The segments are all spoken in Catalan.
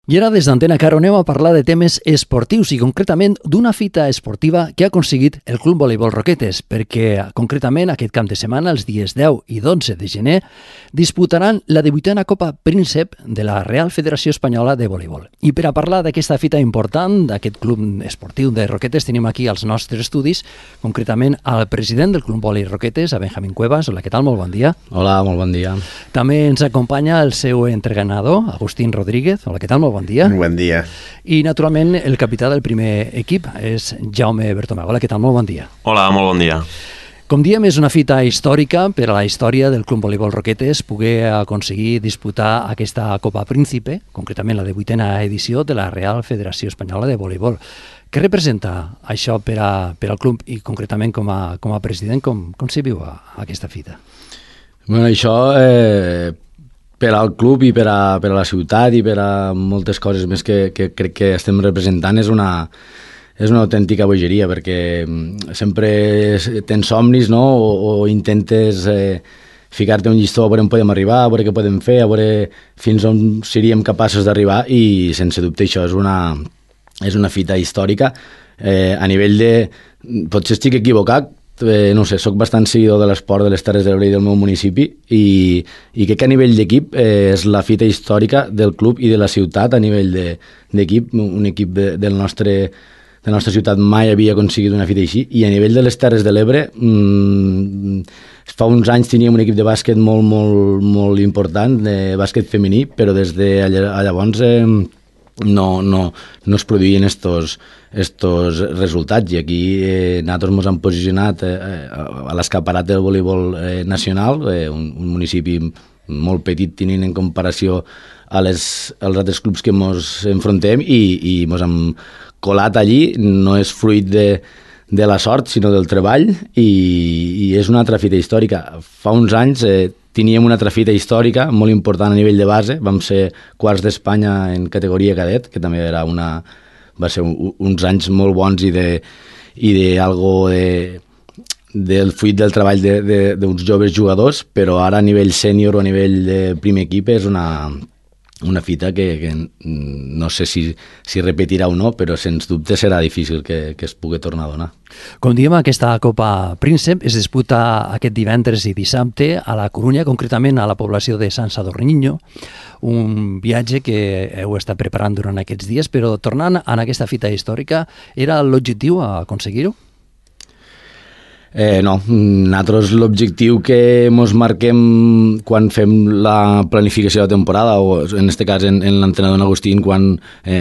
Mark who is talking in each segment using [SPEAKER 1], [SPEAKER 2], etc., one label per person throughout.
[SPEAKER 1] I ara des d'Antena Caro anem a parlar de temes esportius i concretament d'una fita esportiva que ha aconseguit el Club Voleibol Roquetes, perquè concretament aquest cap de setmana, els dies 10 i 12 de gener, disputaran la 18a Copa Príncep de la Real Federació Espanyola de Voleibol. I per a parlar d'aquesta fita important, d'aquest club esportiu de Roquetes, tenim aquí als nostres estudis, concretament al president del Club Voleibol Roquetes, a Benjamín Cuevas. Hola, què tal? Molt bon dia.
[SPEAKER 2] Hola, molt bon dia.
[SPEAKER 1] També ens acompanya el seu entrenador, Agustín Rodríguez. Hola, què tal? Molt bon dia.
[SPEAKER 3] Buen dia.
[SPEAKER 1] I, naturalment, el capità del primer equip és Jaume Bertomeu. Hola, què tal? Molt bon dia.
[SPEAKER 4] Hola, molt bon dia.
[SPEAKER 1] Com diem, és una fita històrica per a la història del Club Voleibol Roquetes poder aconseguir disputar aquesta Copa Príncipe, concretament la 18a edició de la Real Federació Espanyola de Voleibol. Què representa això per al club i concretament com a president? Com s'hi viu aquesta fita?
[SPEAKER 2] Bueno, això per al club i per a la ciutat i per a moltes coses més que crec que estem representant és una autèntica bogeria, perquè sempre tens somnis, no? o intentes ficar-te un llistó a veure on podem arribar, a veure què podem fer, a veure fins on seríem capaços d'arribar, i sense dubte això és una fita històrica. A nivell de... Potser estic equivocat, no sé, soc bastant seguidor de l'esport de les Terres de l'Ebre i del meu municipi, i crec que a nivell d'equip és la fita històrica del club i de la ciutat a nivell d'equip. Un equip de la nostra ciutat mai havia aconseguit una fita així, i a nivell de les Terres de l'Ebre fa uns anys teníem un equip de bàsquet molt, molt, molt important, de bàsquet femení, però des de llavors no es produïen estos resultats, i aquí nosaltres ens hem posicionat a l'escaparat del voleibol nacional, un municipi molt petit tenint en comparació als altres clubs que ens enfrontem, i ens hem colat allí. No és fruit de la sort, sinó del treball, i és una altra fita històrica. Fa uns anys teníem una altra fita històrica molt important a nivell de base. Vam ser quarts d'Espanya en categoria cadet, que també va ser uns anys molt bons i del fruit del treball d'uns joves jugadors, però ara a nivell sènior o a nivell de primer equip és una fita que no sé si repetirà o no, però sens dubte serà difícil que es pugui tornar a donar.
[SPEAKER 1] Com diem, aquesta Copa Príncep es disputa aquest divendres i dissabte a la Corunya, concretament a la població de Sant Sadurní d'Anoia, un viatge que heu estat preparant durant aquests dies, però tornant a aquesta fita històrica, era l'objectiu a aconseguir-ho?
[SPEAKER 2] No, nosaltres l'objectiu que ens marquem quan fem la planificació de la temporada, o en aquest cas en l'entrenador Agustín, quan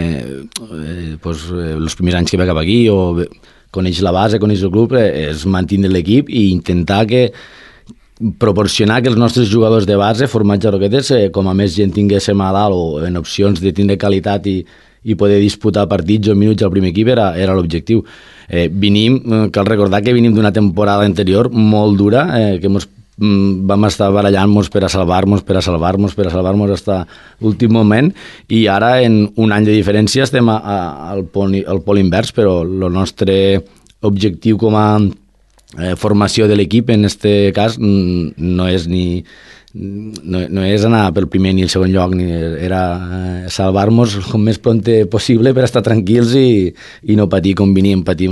[SPEAKER 2] els primers anys que ve cap aquí, o coneix la base, coneix el club, és mantenir l'equip i intentar proporcionar que els nostres jugadors de base formats a Roquetes, com a més gent tinguéssim a dalt o en opcions de tindre qualitat i poder disputar partits o minuts al primer equip, era l'objectiu. Cal recordar que venim d'una temporada anterior molt dura, que vam estar barallant-nos per a salvar-nos fins a l'últim moment, i ara en un any de diferència estem al pol invers, però el nostre objectiu com a formació de l'equip en aquest cas no és anar pel primer ni el segon lloc, era salvar-nos com més pront possible per estar tranquils i no patir com veníem patint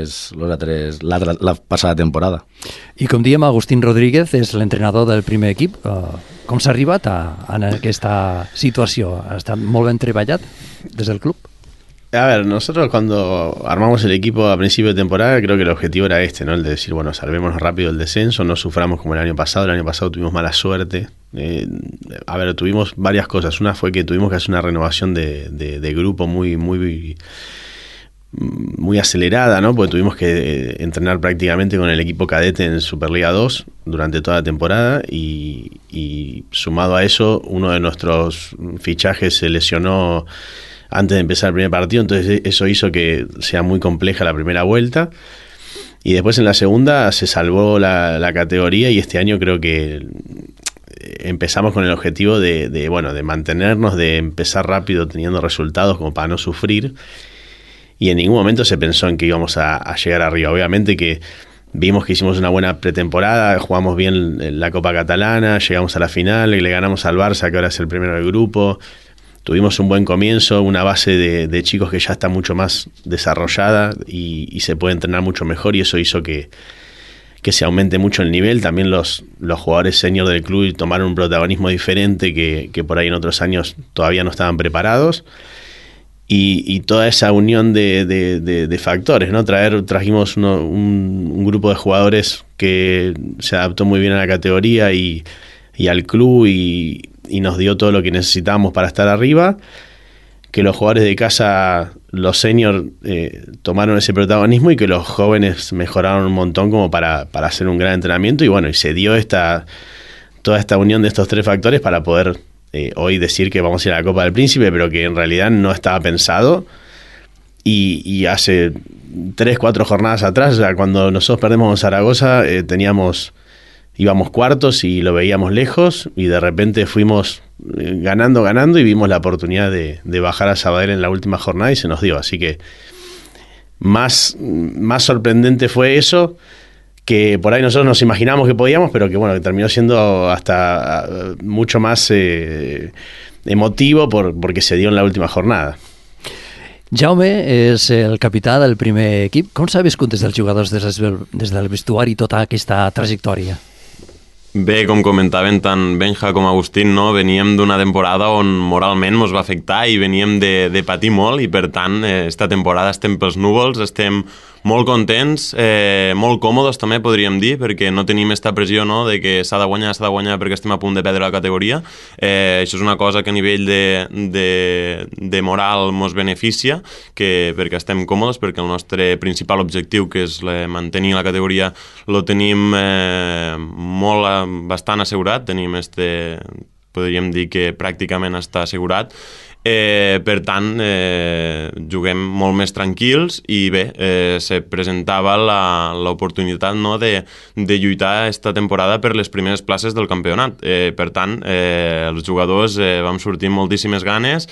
[SPEAKER 2] la passada temporada.
[SPEAKER 1] I com diem, Agustín Rodríguez és l'entrenador del primer equip. Com s'ha arribat a aquesta situació? Ha estat molt ben treballat des del club?
[SPEAKER 3] A ver, nosotros cuando armamos el equipo a principio de temporada, creo que el objetivo era ¿no? El de decir, bueno, salvémonos rápido el descenso, no suframos como el año pasado. El año pasado tuvimos mala suerte. Tuvimos varias cosas. Una fue que tuvimos que hacer una renovación de grupo muy acelerada, ¿no? Porque tuvimos que entrenar prácticamente con el equipo cadete en Superliga 2 durante toda la temporada, y sumado a eso, uno de nuestros fichajes se lesionó antes de empezar el primer partido, entonces eso hizo que sea muy compleja la primera vuelta, y después en la segunda se salvó la categoría, y este año creo que empezamos con el objetivo de mantenernos, de empezar rápido teniendo resultados como para no sufrir, y en ningún momento se pensó en que íbamos a llegar arriba. Obviamente que vimos que hicimos una buena pretemporada, jugamos bien la Copa Catalana, llegamos a la final, le ganamos al Barça, que ahora es el primero del grupo. tuvimos un buen comienzo, una base de chicos que ya está mucho más desarrollada y se puede entrenar mucho mejor, y eso hizo que se aumente mucho el nivel. También los jugadores senior del club tomaron un protagonismo diferente que por ahí en otros años todavía no estaban preparados. Y toda esa unión de factores, ¿no? Trajimos un grupo de jugadores que se adaptó muy bien a la categoría y al club y nos dio todo lo que necesitábamos para estar arriba. Que los jugadores de casa, los seniors, tomaron ese protagonismo y que los jóvenes mejoraron un montón como para hacer un gran entrenamiento. Y bueno, y se dio toda esta unión de estos tres factores para poder hoy decir que vamos a ir a la Copa del Príncipe, pero que en realidad no estaba pensado. Y hace 3-4 jornadas atrás, o sea, cuando nosotros perdemos en Zaragoza, íbamos cuartos y lo veíamos lejos, y de repente fuimos ganando y vimos la oportunidad de bajar a Sabadell en la última jornada y se nos dio. Así que más sorprendente fue eso, que por ahí nosotros nos imaginamos que podíamos, pero que bueno, que terminó siendo hasta mucho más emotivo porque se dio en la última jornada.
[SPEAKER 1] Jaume és el capità del primer equip. Com s'ha viscut des dels jugadors, des del vestuari, tota aquesta trajectòria?
[SPEAKER 4] Bé, com comentaven tant Benja com Agustín, no? Veníem d'una temporada on moralment ens va afectar i veníem de patir molt, i per tant esta temporada estem pels núvols, estem molt contents, molt còmodes també podríem dir, perquè no tenim esta pressió, no? De que s'ha de guanyar perquè estem a punt de perdre la categoria. Això és una cosa que a nivell de moral ens beneficia, perquè estem còmodes, perquè el nostre principal objectiu, que és mantenir la categoria, lo tenim bastant assegurat, podríem dir que pràcticament està assegurat. Per tant, juguem molt més tranquils i bé, se presentava l'oportunitat, no, de lluitar esta temporada per les primeres places del campionat. Per tant, els jugadors vam sortir amb moltíssimes ganes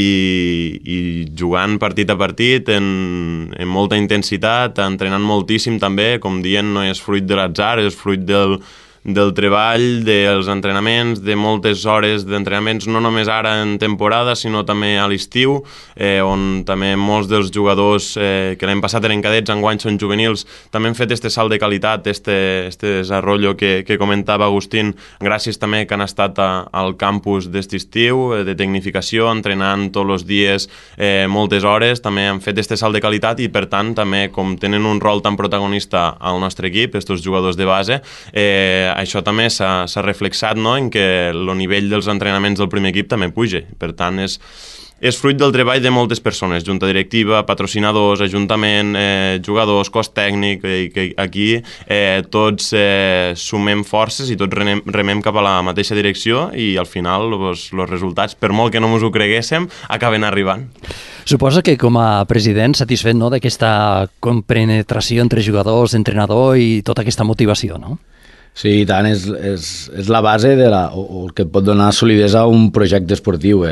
[SPEAKER 4] i jugant partit a partit en molta intensitat, entrenant moltíssim també, com dient, no és fruit de l'atzar, és fruit del treball, dels entrenaments, de moltes hores d'entrenaments, no només ara en temporada, sinó també a l'estiu, on també molts dels jugadors que l'any passat eren cadets, enguany són juvenils, també han fet este salt de qualitat, este desarrollo que comentava Agustín, gràcies també que han estat al campus d'este estiu, de tecnificació, entrenant tots els dies moltes hores, també han fet este salt de qualitat, i per tant també, com tenen un rol tan protagonista al nostre equip, estos jugadors de base, això també s'ha reflexat, no?, en que el nivell dels entrenaments del primer equip també puja. Per tant, és fruit del treball de moltes persones, junta directiva, patrocinadors, ajuntament, jugadors, cos tècnic, i que aquí tots sumem forces i tots remem cap a la mateixa direcció, i al final els resultats, per molt que no ens ho creguéssim, acaben arribant.
[SPEAKER 1] Suposo que com a president satisfet, no?, d'aquesta compenetració entre jugadors, entrenador i tota aquesta motivació, no?
[SPEAKER 2] Sí, i tant, és la base o el que pot donar solidesa a un projecte esportiu.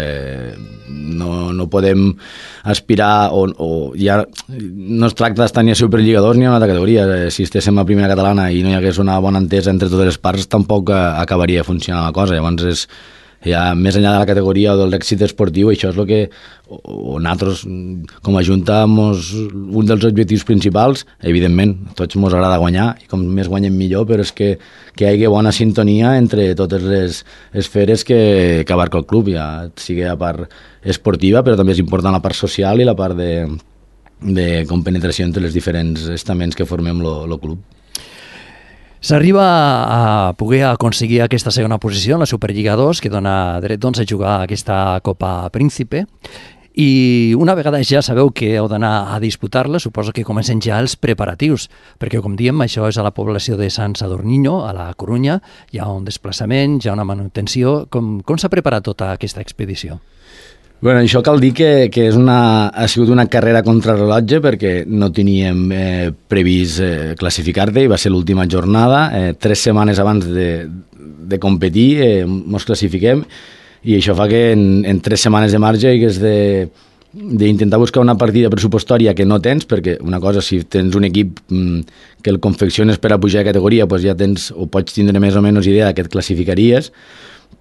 [SPEAKER 2] No podem aspirar, o ja no es tracta d'estar ni a superlligadors ni a una altra categoria. Si estéssim a primera catalana i no hi hagués una bona entesa entre totes les parts, tampoc acabaria funcionant la cosa. Llavors ja més enllà de la categoria o de l'èxit esportiu, això és el que nosaltres com a Junta un dels objectius principals. Evidentment, a tots ens agrada guanyar, i com més guanyem millor, però és que hi hagi bona sintonia entre totes les esferes que abarca el club, ja sigui la part esportiva, però també és important la part social i la part de compenetració entre els diferents estaments que formem el club.
[SPEAKER 1] S'arriba a poder aconseguir aquesta segona posició en la Superliga 2, que dona dret, doncs, a jugar aquesta Copa Príncipe, i una vegada ja sabeu que heu d'anar a disputar-la, suposo que comencen ja els preparatius, perquè, com diem, això és a la població de Sant Sadurniño, a la Corunya, hi ha un desplaçament, hi ha una manutenció. Com s'ha preparat tota aquesta expedició?
[SPEAKER 2] Bueno, això cal dir que ha sigut una carrera contra rellotge, perquè no teníem previst classificar-te, i va ser l'última jornada. 3 setmanes abans de competir ens classifiquem, i això fa que en 3 setmanes de marge hagués d'intentar buscar una partida pressupostària que no tens, perquè una cosa, si tens un equip que el confecciones per a pujar de categoria, doncs ja tens, o pots tindre més o menys idea que et classificaries,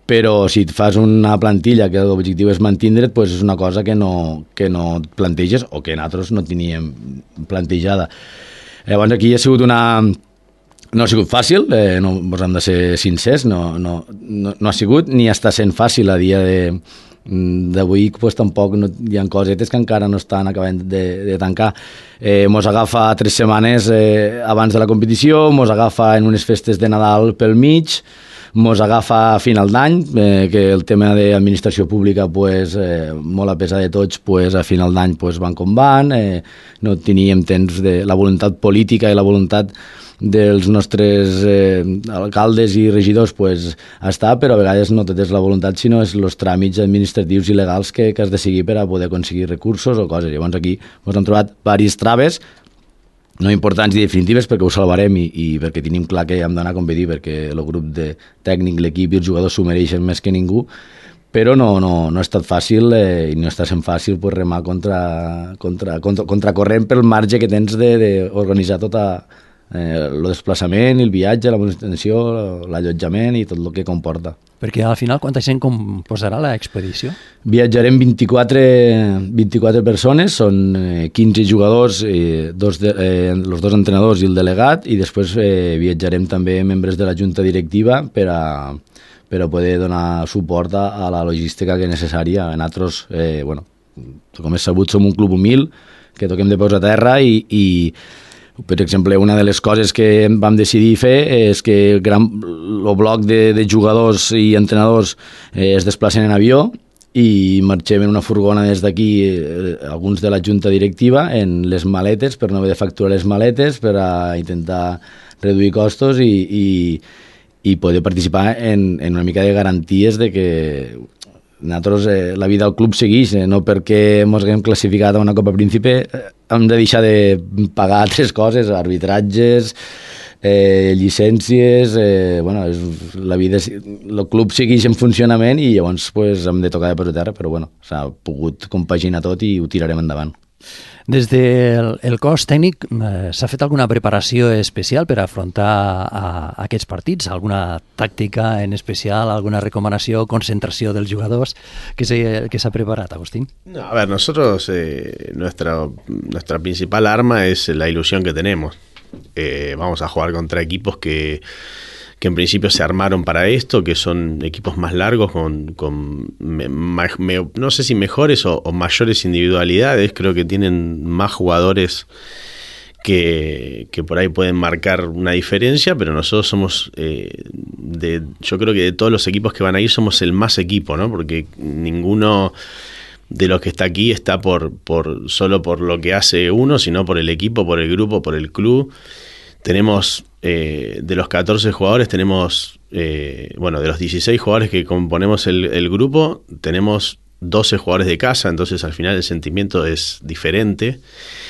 [SPEAKER 2] però si et fas una plantilla que l'objectiu és mantindre't, pues és una cosa que no et planteges o que nosaltres no teníem plantejada. Llavors aquí ha sigut no ha sigut fàcil, no ens hem de ser sincers, no ha sigut ni està sent fàcil a dia d'avui, pues tampoc hi ha cosetes que encara no estan acabant de tancar. Mos agafa 3 setmanes abans de la competició, mos agafa en unes festes de Nadal pel mig, mos agafa a final d'any, que el tema d'administració pública pues, molt a pesar de tots, pues, a final d'any pues, van com van, no teníem temps de la voluntat política i la voluntat dels nostres alcaldes i regidors pues, està, però a vegades no tot és la voluntat, sinó és els tràmits administratius i legals que has de seguir per a poder aconseguir recursos o coses. Llavors aquí ens hem trobat diverses traves, no importants i definitives, perquè ho salvarem i perquè tenim clar que hem d'anar a competir, perquè el grup de tècnic, l'equip i els jugadors s'ho mereixen més que ningú, però no ha estat fàcil i no està sent fàcil pues, remar contracorrent pel marge que tens d'organitzar tota el desplaçament, el viatge, la manutenció, l'allotjament i tot el que comporta.
[SPEAKER 1] Perquè al final quanta gent composarà l'expedició?
[SPEAKER 2] Viatjarem 24 persones, són 15 jugadors, els 2 entrenadors i el delegat, i després viatjarem també membres de la junta directiva per a poder donar suport a la logística que és necessària. Nosaltres, com és sabut, som un club humil, que toquem de peus a terra i per exemple, una de les coses que vam decidir fer és que el bloc de jugadors i entrenadors es desplacen en avió i marxem en una furgona des d'aquí, alguns de la junta directiva, en les maletes, per no haver de facturar les maletes, per a intentar reduir costos i poder participar en una mica de garanties de que nosaltres, la vida del club segueix, no perquè ens haguem classificat a una Copa Príncipe hem de deixar de pagar altres coses, arbitratges, llicències, la vida, el club segueix en funcionament i llavors pues, hem de tocar de peus a terra, però s'ha pogut compaginar tot i ho tirarem endavant.
[SPEAKER 1] Des del cos tècnic s'ha fet alguna preparació especial per afrontar aquests partits? Alguna tàctica en especial, alguna recomanació, concentració dels jugadors que s'ha preparat, Agustín?
[SPEAKER 3] No, a ver, nosotros nuestra principal arma es la ilusión que tenemos. Vamos a jugar contra equipos que en principio se armaron para esto, que son equipos más largos, no sé si mejores o mayores individualidades. Creo que tienen más jugadores que por ahí pueden marcar una diferencia, pero nosotros somos, yo creo que de todos los equipos que van a ir somos el más equipo, ¿no? Porque ninguno de los que está aquí está solo por lo que hace uno, sino por el equipo, por el grupo, por el club. Tenemos, de los 14 jugadores, tenemos, de los 16 jugadores que componemos el grupo, tenemos 12 jugadores de casa, entonces al final el sentimiento es diferente.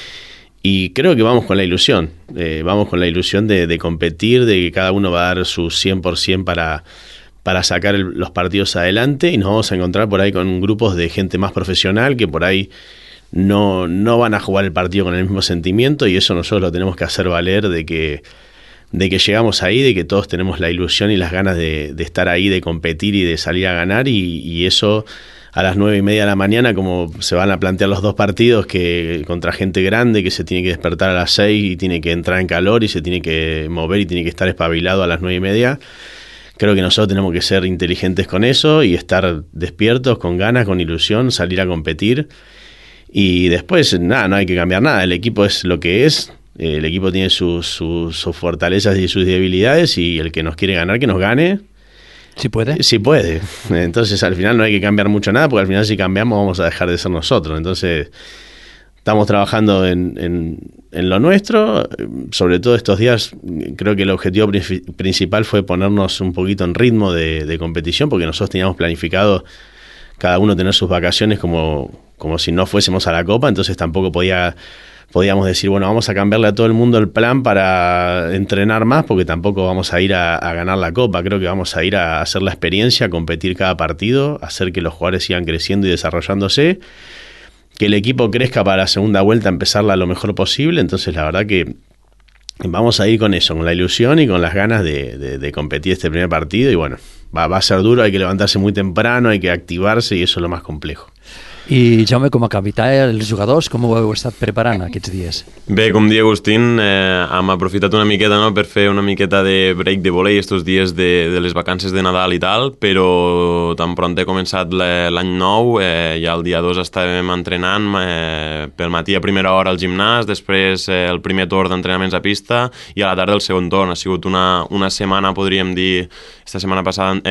[SPEAKER 3] Y creo que vamos con la ilusión, de competir, de que cada uno va a dar su 100% para sacar los partidos adelante, y nos vamos a encontrar por ahí con grupos de gente más profesional que por ahí no van a jugar el partido con el mismo sentimiento, y eso nosotros lo tenemos que hacer valer, de que llegamos ahí, de que todos tenemos la ilusión y las ganas de estar ahí, de competir y de salir a ganar, y eso a las 9:30 de la mañana, como se van a plantear los dos partidos, que contra gente grande que se tiene que despertar a las 6 y tiene que entrar en calor y se tiene que mover y tiene que estar espabilado a las 9:30, creo que nosotros tenemos que ser inteligentes con eso y estar despiertos, con ganas, con ilusión, salir a competir. Y después, no hay que cambiar nada. El equipo es lo que es. El equipo tiene sus fortalezas y sus debilidades, y el que nos quiere ganar, que nos gane.
[SPEAKER 1] ¿Sí puede?
[SPEAKER 3] Sí puede. Entonces, al final no hay que cambiar mucho nada, porque al final si cambiamos vamos a dejar de ser nosotros. Entonces, estamos trabajando en lo nuestro. Sobre todo estos días, creo que el objetivo principal fue ponernos un poquito en ritmo de competición, porque nosotros teníamos planificado cada uno tener sus vacaciones como si no fuésemos a la Copa, entonces tampoco podíamos decir, bueno, vamos a cambiarle a todo el mundo el plan para entrenar más, porque tampoco vamos a ir a ganar la Copa. Creo que vamos a ir a hacer la experiencia, a competir cada partido, hacer que los jugadores sigan creciendo y desarrollándose, que el equipo crezca para la segunda vuelta, empezarla lo mejor posible. Entonces la verdad que vamos a ir con eso, con la ilusión y con las ganas de competir este primer partido. Y bueno, va a ser duro, hay que levantarse muy temprano, hay que activarse y eso es lo más complejo.
[SPEAKER 1] I Jaume, com a capità, els jugadors, com ho heu estat preparant aquests dies?
[SPEAKER 4] Bé, com dia Agustín, hem aprofitat una miqueta, no?, per fer una miqueta de break de volei estos dies de les vacances de Nadal i tal, però tan pront he començat l'any nou, ja el dia 2 estàvem entrenant pel matí a primera hora al gimnàs, després el primer torn d'entrenaments a pista i a la tarda el segon torn. Ha sigut una setmana, podríem dir, esta setmana passada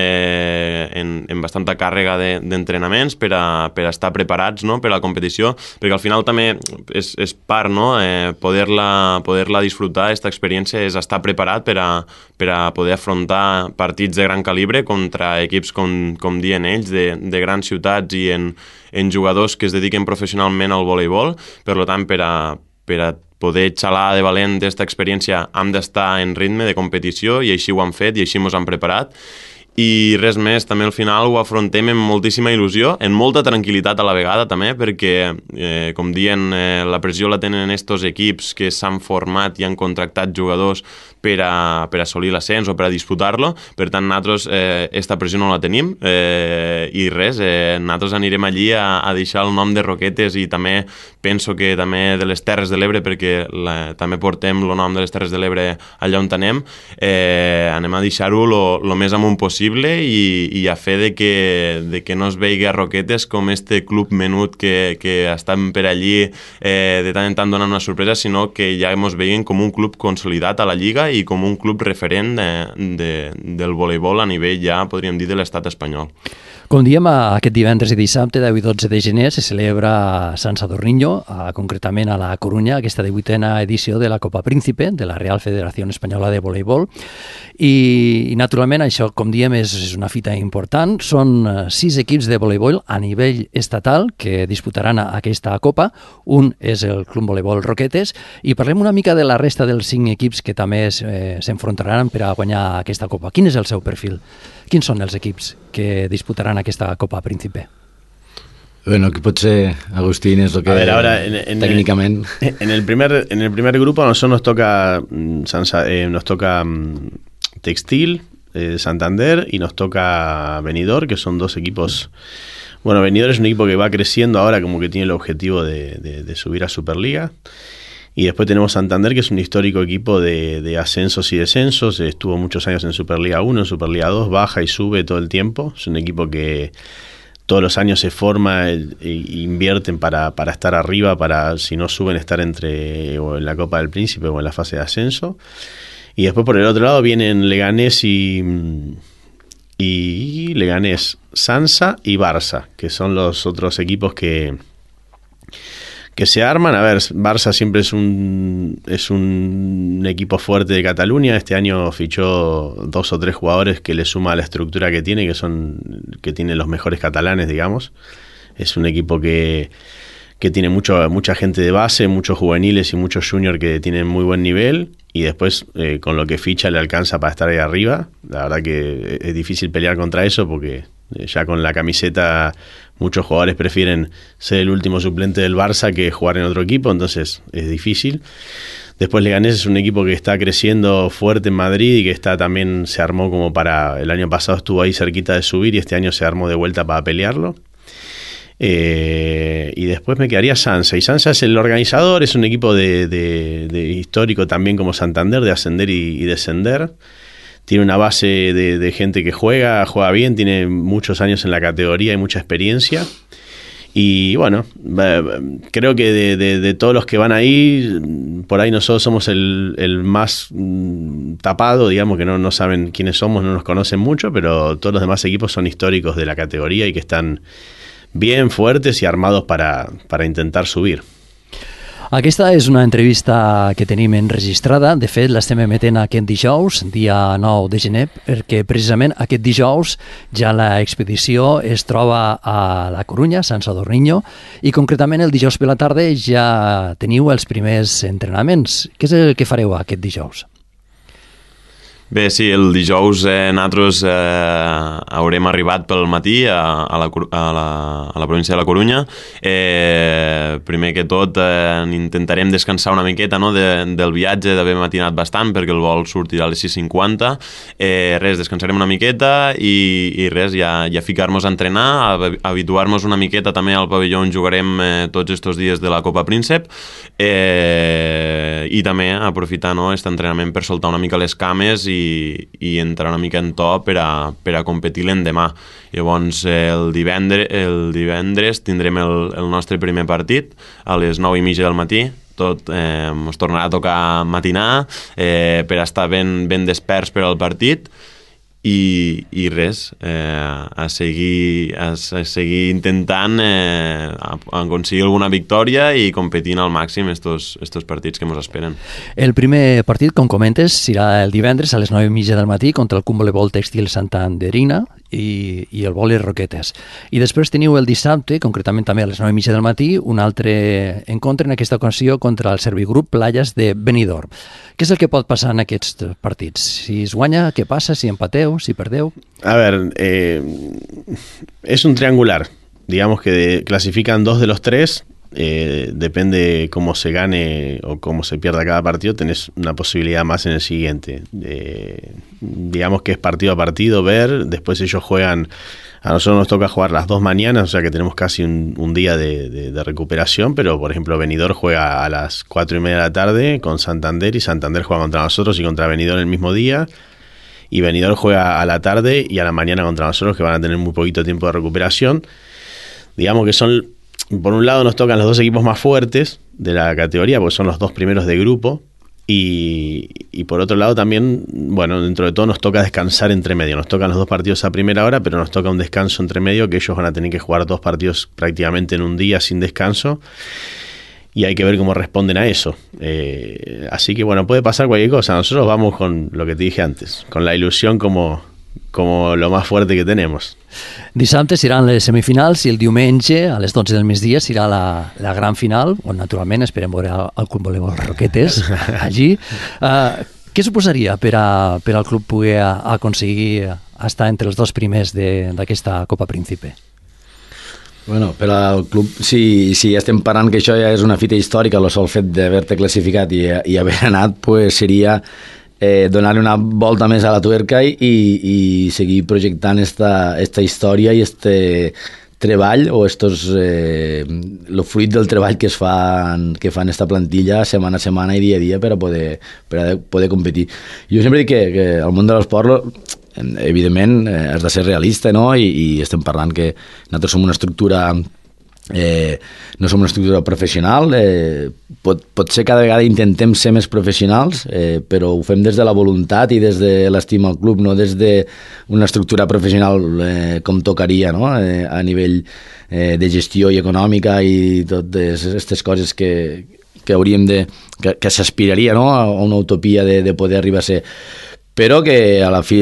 [SPEAKER 4] en bastanta càrrega d'entrenaments per a estar preparats, no?, per a la competició, perquè al final també és part, no?, poder-la disfrutar, aquesta experiència, és estar preparat per a poder afrontar partits de gran calibre contra equips, com diuen ells, de grans ciutats i en jugadors que es dediquen professionalment al voleibol. Per tant, per a poder xalar de valent d'aquesta experiència hem d'estar en ritme de competició i així ho hem fet i així ens hem preparat. I res més, també al final ho afrontem amb moltíssima il·lusió, amb molta tranquil·litat a la vegada també, perquè, com diuen, la pressió la tenen estos equips que s'han format i han contractat jugadors per a assolir l'ascens o per a disputar-lo. Per tant, nosaltres esta pressió no la tenim i res, nosaltres anirem allí a deixar el nom de Roquetes i també penso que també de les Terres de l'Ebre, perquè també portem el nom de les Terres de l'Ebre allà on anem, anem a deixar-ho el més amunt possible i a fer de que no es vegi a Roquetes com este club menut que estan per allí de tant en tant donant una sorpresa, sinó que ja ens veiem com un club consolidat a la Lliga i com un club referent del voleibol a nivell ja, podríem dir, de l'estat espanyol.
[SPEAKER 1] Com diem, aquest divendres i dissabte, 10 i 12 de gener, se celebra a Sant Sadurniño, concretament a la Corunya, aquesta 18a edició de la Copa Príncipe, de la Real Federació Espanyola de Voleibol. I naturalment, això, com diem, és una fita important. Són 6 equips de voleibol a nivell estatal que disputaran aquesta Copa. Un és el Club Voleibol Roquetes. I parlem una mica de la resta dels 5 equips que també s'enfrontaran per a guanyar aquesta Copa. Quin és el seu perfil? Quins són els equips que disputaran aquesta Copa Príncipe?
[SPEAKER 2] Bueno, que pot ser, Agustín, es lo que...
[SPEAKER 3] A ver, ahora,
[SPEAKER 2] técnicamente...
[SPEAKER 3] En el primer grupo a nosotros nos toca Textil, Santander, y nos toca Benidorm, que son 2 equipos... Bueno, Benidorm es un equipo que va creciendo ahora, como que tiene el objetivo de subir a Superliga. Y después tenemos Santander, que es un histórico equipo de ascensos y descensos. Estuvo muchos años en Superliga 1, en Superliga 2, baja y sube todo el tiempo. Es un equipo que todos los años se forma e invierten para estar arriba, para, si no suben, estar o en la Copa del Príncipe o en la fase de ascenso. Y después por el otro lado vienen Leganés Leganés, Sansa y Barça, que son los otros equipos que se arman. A ver, Barça siempre es un equipo fuerte de Cataluña. Este año fichó 2 o 3 jugadores que le suma a la estructura que tiene, que tienen los mejores catalanes, digamos. Es un equipo que tiene mucha gente de base, muchos juveniles y muchos juniors que tienen muy buen nivel, y después con lo que ficha le alcanza para estar ahí arriba. La verdad que es difícil pelear contra eso, porque ya con la camiseta muchos jugadores prefieren ser el último suplente del Barça que jugar en otro equipo, entonces es difícil. Después Leganés es un equipo que está creciendo fuerte en Madrid y que también se armó como el año pasado estuvo ahí cerquita de subir y este año se armó de vuelta para pelearlo. Y después me quedaría Sansa, y Sansa es el organizador, es un equipo de histórico también como Santander, de ascender y descender. Tiene una base de gente que juega bien, tiene muchos años en la categoría y mucha experiencia. Y bueno, creo que de todos los que van ahí, por ahí nosotros somos el más tapado, digamos, que no saben quiénes somos, no nos conocen mucho, pero todos los demás equipos son históricos de la categoría y que están bien fuertes y armados para intentar subir.
[SPEAKER 1] Aquesta és una entrevista que tenim enregistrada. De fet, l'estem emetent aquest dijous, dia 9 de gener, perquè precisament aquest dijous ja l'expedició es troba a la Corunya, Sant Sadurniño, i concretament el dijous per la tarda ja teniu els primers entrenaments. Què és el que fareu aquest dijous?
[SPEAKER 4] Bé, sí, el dijous nosaltres haurem arribat pel matí a la província de la Corunya primer que tot intentarem descansar una miqueta, no, del viatge, d'haver matinat bastant, perquè el vol sortirà a les 6:50. Descansarem una miqueta i res, ja ficar-nos a entrenar, habituar-nos una miqueta també al pavelló on jugarem tots estos dies de la Copa Príncep, i també aprofitar, no, aquest entrenament per soltar una mica les cames i entrar una mica en to per a competir l'endemà. Llavors el divendres tindrem el nostre primer partit a les 9:30 del matí. Tot ens tornarà a tocar matinar per estar ben desperts per al partit i res, a seguir intentant aconseguir alguna victòria i competint al màxim estos partits que ens esperen.
[SPEAKER 1] El primer partit, com comentes, serà el divendres a les 9:30 del matí contra el Club Voleibol Tèxtil Santanderina i el Vòlei Roquetes. I després teniu el dissabte, concretament també a les 9:30 del matí, un altre encontre, en aquesta ocasió contra el Servigrup Playas de Benidorm. Què és el que pot passar en aquests partits? Si es guanya, què passa? Si empateu, si perdeu?
[SPEAKER 3] A ver, es un triangular. Digamos que clasifican 2 de los 3. Depende cómo se gane o cómo se pierda cada partido, tenés una posibilidad más en el siguiente. Digamos que es partido a partido, ver. Después ellos juegan, a nosotros nos toca jugar las 2 mañanas, o sea que tenemos casi un día de recuperación, pero por ejemplo Benidorm juega a las 4:30 de la tarde con Santander, y Santander juega contra nosotros y contra Benidorm el mismo día, y Benidorm juega a la tarde y a la mañana contra nosotros, que van a tener muy poquito tiempo de recuperación. Digamos que son, por un lado nos tocan los 2 equipos más fuertes de la categoría, porque son los 2 primeros de grupo, y por otro lado también, bueno, dentro de todo nos toca descansar entre medio. Nos tocan los 2 partidos a primera hora, pero nos toca un descanso entre medio, que ellos van a tener que jugar 2 partidos prácticamente en un día sin descanso, y hay que ver cómo responden a eso. Así que bueno, puede pasar cualquier cosa. Nosotros vamos con lo que te dije antes, con la ilusión como lo más fuerte que tenemos.
[SPEAKER 1] Dissabte seran les semifinals i el diumenge a les 12 del migdia serà la gran final, on naturalment esperem veure el Club Voleibol Roquetes allí. Què suposaria per al club poder aconseguir estar entre els 2 primers d'aquesta Copa Príncipe?
[SPEAKER 2] Bueno, per al club, si estem parlant que això ja és una fita històrica, el sol fet d'haver-te classificat i haver anat, pues seria donar-li una volta més a la tuerca i seguir projectant esta història i este treball o el fruit del treball que fan esta plantilla setmana a setmana i dia a dia per a poder competir. Jo sempre dic que el món de l'esport, evidentment, has de ser realista, no? I estem parlant que nosaltres som una estructura no som una estructura professional, pot ser cada vegada intentem ser més professionals, però ho fem des de la voluntat i des de l'estima al club, no des d'una estructura professional com tocaria, no? A nivell de gestió i econòmica i totes aquestes coses que hauríem que s'aspiraria, no? A una utopia de poder arribar a ser. Però que a la fi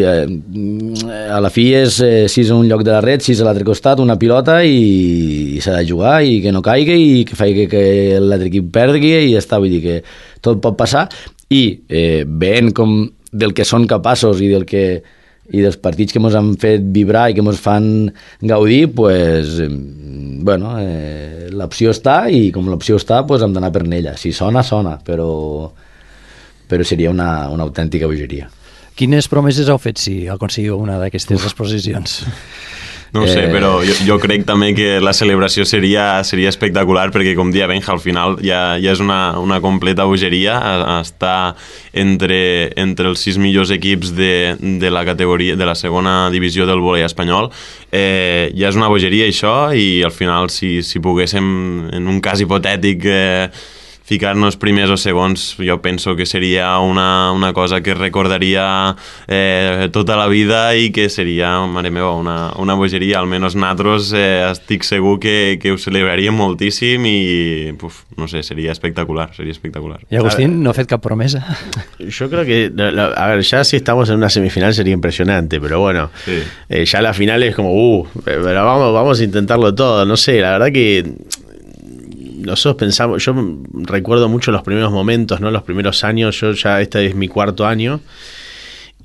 [SPEAKER 2] és 6 a un lloc de la red, 6 a l'altre costat, una pilota i s'ha de jugar i que no caigui i que faci que l'altre equip perdi i ja està. Vull dir que tot pot passar i veient com del que són capaços i dels partits que ens han fet vibrar i que ens fan gaudir, pues, bueno, l'opció està i com l'opció està pues, hem d'anar per ella. Si sona, sona, però seria una autèntica bogeria.
[SPEAKER 1] Quines promeses heu fet si aconseguiu una d'aquestes exposicions?
[SPEAKER 4] No ho sé, però jo crec també que la celebració seria espectacular, perquè com dia Benja, al final ja és una completa bogeria estar entre els 6 millors equips de la categoria, de la segona divisió del vòlei espanyol. Ja és una bogeria això, i al final si poguéssim, en un cas hipotètic, ficar-nos primers o segons, jo penso que seria una cosa que recordaria tota la vida i que seria, mare meva, una bogeria. Almenys nosaltres estic segur que ho celebraríem moltíssim i, no sé, sería espectacular.
[SPEAKER 1] Y Agustín, ¿no ha fet cap promesa?
[SPEAKER 3] Yo creo que, a ver, ya si estamos en una semifinal sería impresionante, pero bueno, sí. Ya la final es como, pero vamos a intentarlo todo, no sé, la verdad que nosotros pensamos, yo recuerdo mucho los primeros momentos, ¿no? Los primeros años, este es mi 4º año,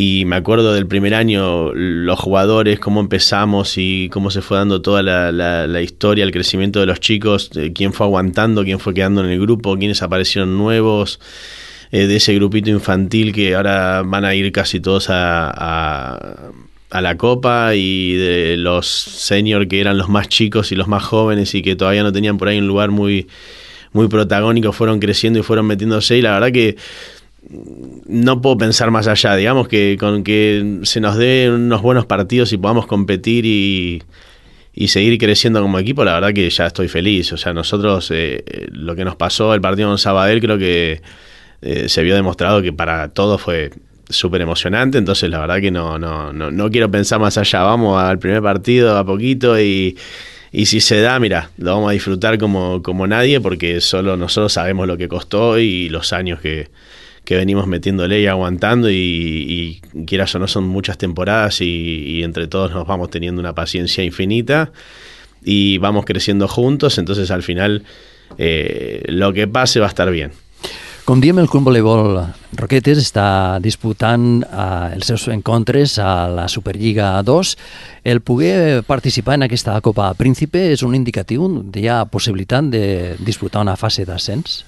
[SPEAKER 3] Y me acuerdo del primer año, los jugadores, cómo empezamos y cómo se fue dando toda la historia, el crecimiento de los chicos, quién fue aguantando, quién fue quedando en el grupo, quiénes aparecieron nuevos, de ese grupito infantil que ahora van a ir casi todos a la Copa, y de los senior que eran los más chicos y los más jóvenes y que todavía no tenían por ahí un lugar muy, muy protagónico, fueron creciendo y fueron metiéndose, y la verdad que no puedo pensar más allá, digamos que con que se nos dé unos buenos partidos y podamos competir y seguir creciendo como equipo, la verdad que ya estoy feliz. O sea, nosotros lo que nos pasó el partido con Sabadell, creo que se vio demostrado que para todos fue súper emocionante, entonces la verdad que no quiero pensar más allá, vamos al primer partido a poquito y si se da, mira, lo vamos a disfrutar como nadie, porque solo nosotros sabemos lo que costó y los años que venimos metiéndole y aguantando, y quieras o no son muchas temporadas, y entre todos nos vamos teniendo una paciencia infinita y vamos creciendo juntos, entonces al final lo que pase va a estar bien.
[SPEAKER 1] Com diem, el Club Voleibol Roquetes està disputant els seus encontres a la Superliga 2. El poder participar en aquesta Copa Príncipe és un indicatiu de hi ha possibilitat de disputar una fase d'ascens?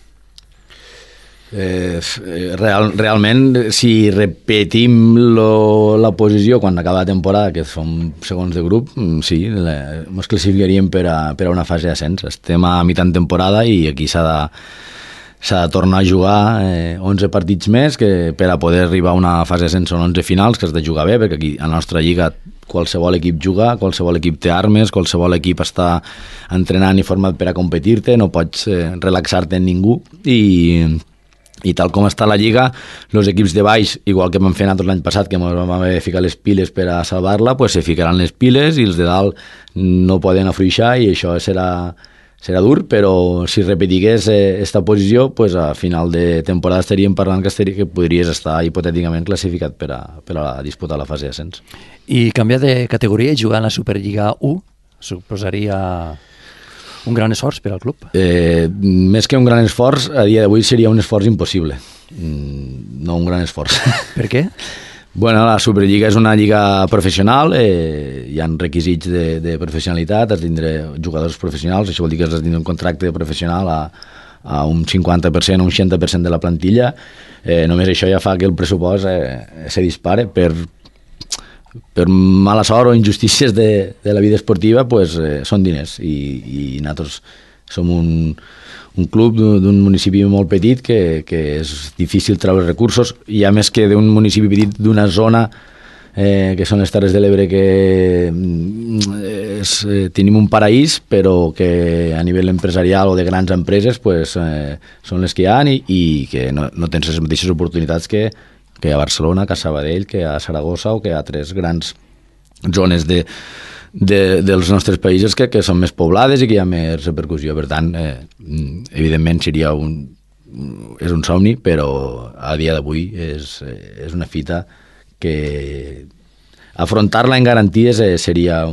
[SPEAKER 2] Realment, si repetim la posició quan acaba la temporada, que som segons de grup, sí, ens classificaríem per a una fase d'ascens. Estem a mitjan temporada i aquí s'ha de tornar a jugar 11 partits més, que per a poder arribar a una fase d'ascens són 11 finals, que has de jugar bé, perquè aquí a la nostra lliga qualsevol equip juga, qualsevol equip té armes, qualsevol equip està entrenant i format per a competir-te, no pots relaxar-te en ningú, i tal com està la lliga, els equips de baix, igual que vam fer nosaltres l'any passat, que ens vam haver de ficar les piles per a salvar-la, pues se ficaran les piles i els de dalt no poden afluixar, i això serà dur, però si repetigués esta posició, pues a final de temporada estaríem parlant que podries estar hipotèticament classificat per a disputar la fase d'ascens.
[SPEAKER 1] I canviar de categoria i jugar en la Superliga 1 suposaria un gran esforç per al club?
[SPEAKER 2] Més que un gran esforç, a dia d'avui seria un esforç impossible, no un gran esforç.
[SPEAKER 1] Per què?
[SPEAKER 2] Bueno, la Superliga és una lliga professional, hi ha requisits de professionalitat, has de tindre jugadors professionals, això vol dir que has de tindre un contracte professional a un 50% o un 60% de la plantilla. Només això ja fa que el pressupost se dispare. Per mala sort o injustícies de la vida esportiva, pues, són diners, i nosaltres som un club d'un municipi molt petit que és difícil treure recursos, i a més que d'un municipi petit d'una zona que són les Terres de l'Ebre, que tenim un paraís, però que a nivell empresarial o de grans empreses pues, són les que hi ha, i que no tens les mateixes oportunitats que a Barcelona, que a Sabadell, que a Saragossa o que a altres grans zones dels nostres països que són més poblades i que hi ha més repercussió. Per tant, evidentment seria és un somni, però a dia d'avui és una fita que afrontar-la en garanties seria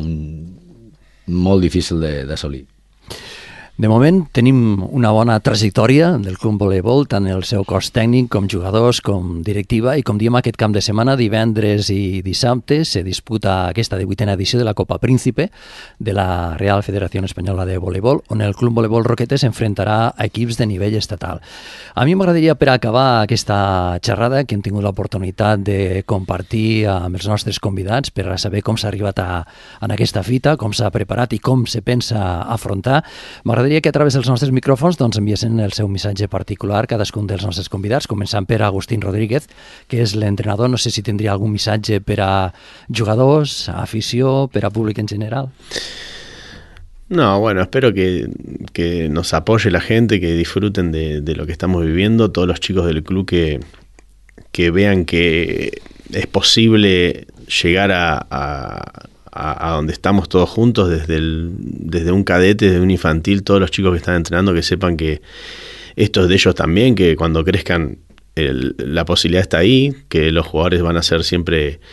[SPEAKER 2] molt difícil d'assolir.
[SPEAKER 1] De moment tenim una bona trajectòria del Club Voleibol, tant el seu cos tècnic com jugadors, com directiva, i com diem, aquest camp de setmana, divendres i dissabte, se disputa aquesta 18a edició de la Copa Príncipe de la Real Federació Espanyola de Voleibol, on el Club Voleibol Roquetes s'enfrontarà a equips de nivell estatal. A mi m'agradaria, per acabar aquesta xerrada, que hem tingut l'oportunitat de compartir amb els nostres convidats per a saber com s'ha arribat en aquesta fita, com s'ha preparat i com se pensa afrontar, m'agradaria que a través dels nostres micròfons enviessin el seu missatge particular cadascun dels nostres convidats, començant per Agustín Rodríguez, que és l'entrenador. No sé si tindria algun missatge per a jugadors, a afició, per a públic en general.
[SPEAKER 3] No, bueno, espero que nos apoye la gente, que disfruten de lo que estamos viviendo, todos los chicos del club que vean que es posible llegar a donde estamos todos juntos, desde un cadete, desde un infantil, todos los chicos que están entrenando, que sepan que esto es de ellos también, que cuando crezcan la posibilidad está ahí, que los jugadores van a ser siempre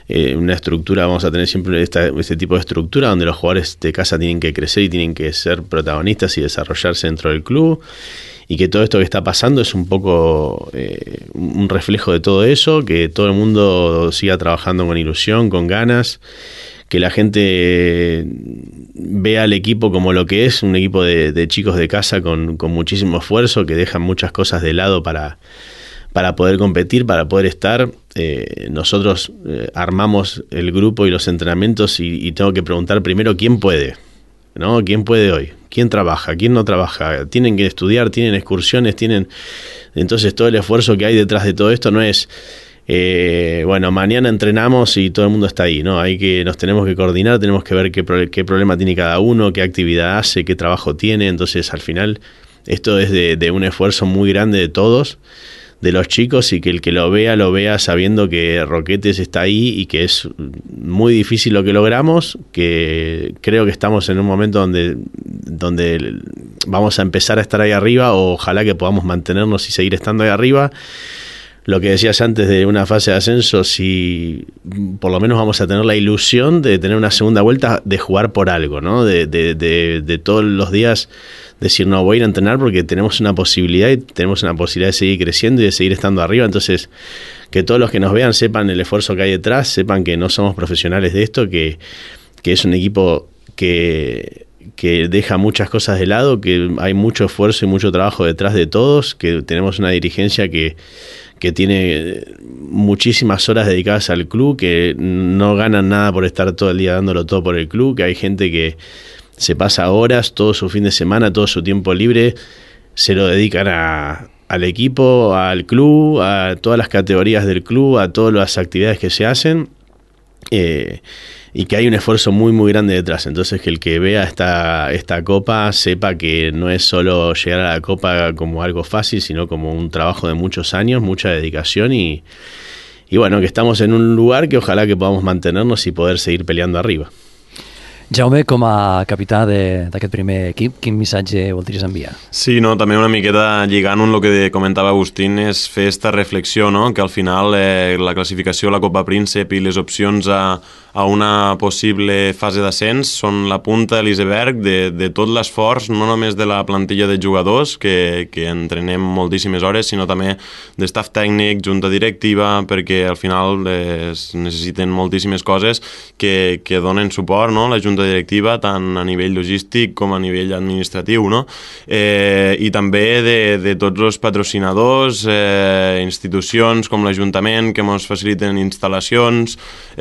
[SPEAKER 3] una estructura, vamos a tener siempre este tipo de estructura donde los jugadores de casa tienen que crecer y tienen que ser protagonistas y desarrollarse dentro del club, y que todo esto que está pasando es un poco un reflejo de todo eso, que todo el mundo siga trabajando con ilusión, con ganas, que la gente vea al equipo como lo que es, un equipo de chicos de casa con muchísimo esfuerzo, que dejan muchas cosas de lado para poder competir, para poder estar. Nosotros armamos el grupo y los entrenamientos y tengo que preguntar primero quién puede, ¿no? ¿Quién puede hoy? ¿Quién trabaja? ¿Quién no trabaja? Tienen que estudiar, tienen excursiones, entonces todo el esfuerzo que hay detrás de todo esto no es bueno, mañana entrenamos y todo el mundo está ahí, ¿no? Nos tenemos que coordinar, tenemos que ver qué problema tiene cada uno, qué actividad hace, qué trabajo tiene. Entonces al final esto es de un esfuerzo muy grande de todos, de los chicos, y que el que lo vea sabiendo que Roquetes está ahí y que es muy difícil lo que logramos, que creo que estamos en un momento donde vamos a empezar a estar ahí arriba, o ojalá que podamos mantenernos y seguir estando ahí arriba. Lo que decías antes de una fase de ascenso, si por lo menos vamos a tener la ilusión de tener una segunda vuelta, de jugar por algo, ¿no? De todos los días decir, no, voy a ir a entrenar porque tenemos una posibilidad de seguir creciendo y de seguir estando arriba. Entonces, que todos los que nos vean sepan el esfuerzo que hay detrás, sepan que no somos profesionales de esto, que es un equipo que deja muchas cosas de lado, que hay mucho esfuerzo y mucho trabajo detrás de todos, que tenemos una dirigencia que tiene muchísimas horas dedicadas al club, que no ganan nada por estar todo el día dándolo todo por el club, que hay gente que se pasa horas, todo su fin de semana, todo su tiempo libre, se lo dedican al equipo, al club, a todas las categorías del club, a todas las actividades que se hacen, y que hay un esfuerzo muy muy grande detrás. Entonces, que el que vea esta copa sepa que no es solo llegar a la copa como algo fácil, sino como un trabajo de muchos años, mucha dedicación, y bueno, que estamos en un lugar que ojalá que podamos mantenernos y poder seguir peleando arriba.
[SPEAKER 1] Jaume, com a capità d'aquest primer equip, quin missatge voldries enviar?
[SPEAKER 4] Sí, no, també una miqueta lligant amb el que comentava Agustín, és fer esta reflexió, no? Que al final la classificació a la Copa Príncep i les opcions a una possible fase d'ascens són la punta de l'iceberg de tot l'esforç, no només de la plantilla de jugadors, que entrenem moltíssimes hores, sinó també d'estaf tècnic, junta directiva, perquè al final es necessiten moltíssimes coses que donen suport, no? La junta directiva, tant a nivell logístic com a nivell administratiu, no? I també de tots els patrocinadors, institucions com l'Ajuntament, que ens faciliten instal·lacions,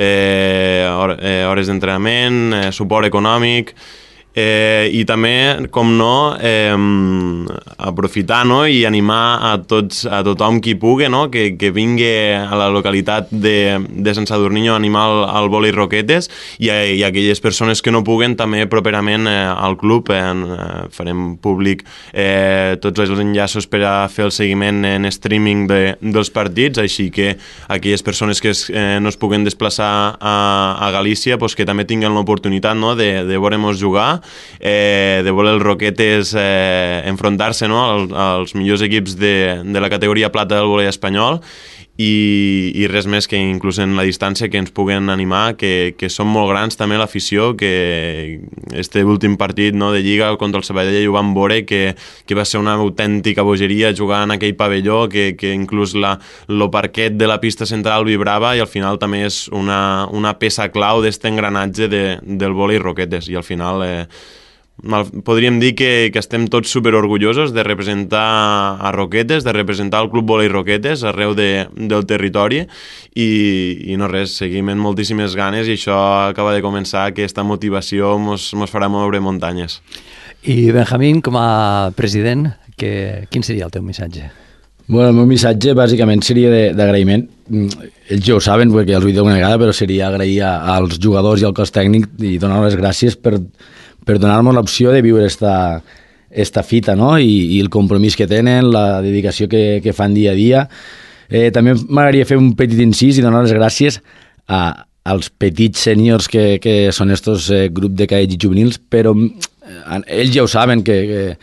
[SPEAKER 4] hores d'entrenament, suport econòmic, i també, com no, aprofitar, no? I animar a tothom qui pugui, no? Que vingui a la localitat de Sant Sadurní a animar el vòlei Roquetes, i aquelles persones que no puguen també properament al club farem públic tots els enllaços per a fer el seguiment en streaming dels partits, així que aquelles persones que no es puguen desplaçar a Galícia, pues que també tinguin l'oportunitat, no? de veure-nos jugar, de veure els Roquetes enfrontar-se, no? als millors equips de la categoria plata del vòlei espanyol, i res més, que inclús en la distància que ens puguen animar, que són molt grans també l'afició, que este últim partit, no, de Lliga contra el Sabadell ho vam veure, que va ser una autèntica bogeria jugar en aquell pavelló, que inclús el parquet de la pista central vibrava, i al final també és una peça clau d'este engranatge del vòlei Roquetes, i al final podríem dir que estem tots superorgullosos de representar a Roquetes, de representar el Club Vòlei Roquetes arreu del territori, i no res, seguim amb moltíssimes ganes, i això acaba de començar, que aquesta motivació mos farà moure muntanyes.
[SPEAKER 1] I Benjamín, com a president, quin seria el teu missatge?
[SPEAKER 2] Bueno, el meu missatge bàsicament seria d'agraïment. Ells ja ho saben, perquè ja els ho he dit una vegada, però seria agrair als jugadors i al cos tècnic i donar les gràcies per donar-nos l'opció de viure esta fita, no? I el compromís que tenen, la dedicació que fan dia a dia. També m'agradaria fer un petit incís i donar les gràcies als petits sèniors que són estos grups de cadets i juvenils, però ells ja ho saben, que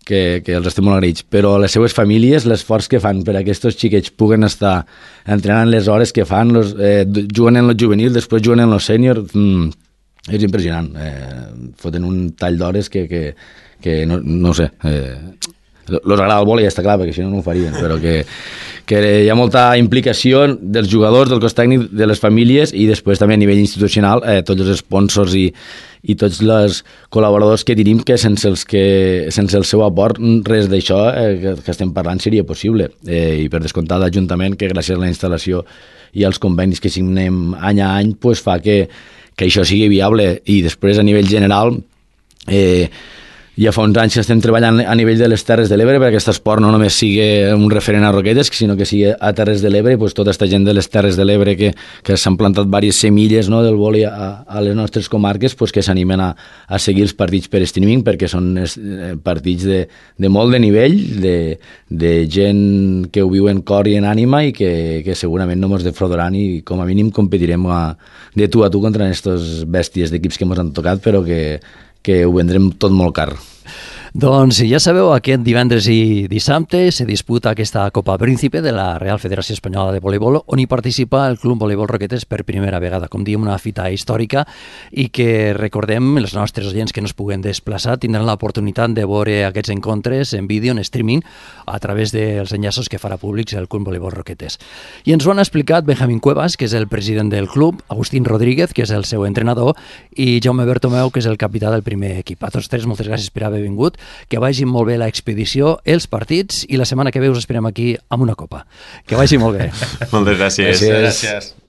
[SPEAKER 2] que els estem molt agraïts, però les seues famílies, l'esforç que fan per a que aquests xiquets puguen estar entrenant les hores que fan, juguen en el juvenil, després juguen en el sènior, és impressionant. Foten un tall d'hores que no ho sé, els agrada el vòlei, està clar, perquè si no ho farien, però que hi ha molta implicació dels jugadors, del cos tècnic, de les famílies, i després també a nivell institucional, tots els sponsors i tots els col·laboradors que tenim, que sense el seu aport res d'això que estem parlant seria possible. I per descomptar l'Ajuntament, que gràcies a la instal·lació i als convenis que signem any a any, pues fa que això sigui viable. I després a nivell general ja fa uns anys que estem treballant a nivell de les Terres de l'Ebre perquè aquest esport no només sigui un referent a Roquetes, sinó que sigui a Terres de l'Ebre, pues, tota aquesta gent de les Terres de l'Ebre que s'han plantat diverses semilles, no, del vòlei a les nostres comarques, pues, que s'animen a seguir els partits per streaming, perquè són partits de molt de nivell, de gent que ho viu en cor i en ànima i que segurament no ens defraudaran i com a mínim competirem de tu a tu contra aquestes bèsties d'equips que ens han tocat, però que ho vendrem tot molt car.
[SPEAKER 1] Doncs ja sabeu, aquest divendres i dissabte se disputa aquesta Copa Príncipe de la Real Federació Espanyola de Voleibol, on hi participa el Club Voleibol Roquetes per primera vegada. Com diem, una fita històrica i que recordem, els nostres oients que no es puguen desplaçar tindran l'oportunitat de veure aquests encontres en vídeo, en streaming, a través dels enllaços que farà públics el Club Voleibol Roquetes. I ens ho han explicat Benjamín Cuevas, que és el president del club, Agustín Rodríguez, que és el seu entrenador, i Jaume Bertomeu, que és el capità del primer equip. A tots tres, moltes gràcies per haver vingut. Que vagi molt bé l'expedició, els partits, i la setmana que ve us esperem aquí amb una copa. Que vagi molt bé.
[SPEAKER 4] Moltes gràcies.
[SPEAKER 3] Gràcies.